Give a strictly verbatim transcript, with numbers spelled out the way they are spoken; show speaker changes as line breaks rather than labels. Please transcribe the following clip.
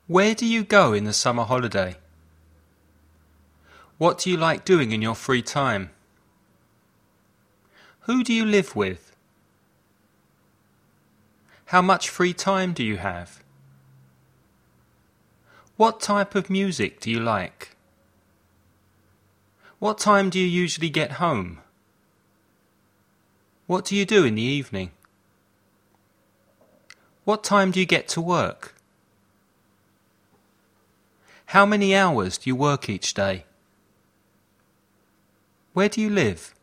Where do you go in the summer holiday? What do you like doing in your free time? Who do you live with? How much free time do you have? What type of music do you like? What time do you usually get home? What do you do in the evening? What time do you get to work? How many hours do you work each day? Where do you live?